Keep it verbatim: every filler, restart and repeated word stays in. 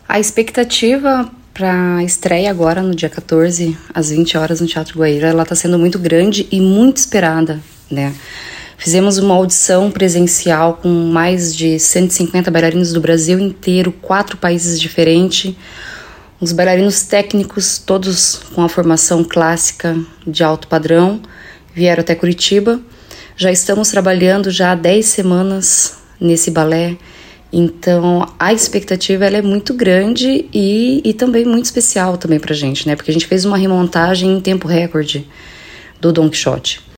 A expectativa para a estreia agora no dia quatorze, às vinte horas, no Teatro Guaíra, ela está sendo muito grande e muito esperada, né? Fizemos uma audição presencial com mais de cento e cinquenta bailarinos do Brasil inteiro, quatro países diferentes, os bailarinos técnicos, todos com a formação clássica de alto padrão, vieram até Curitiba. Já estamos trabalhando já há dez semanas nesse balé. Então, a expectativa ela é muito grande e, e também muito especial também pra gente, né? Porque a gente fez uma remontagem em tempo recorde do Don Quixote.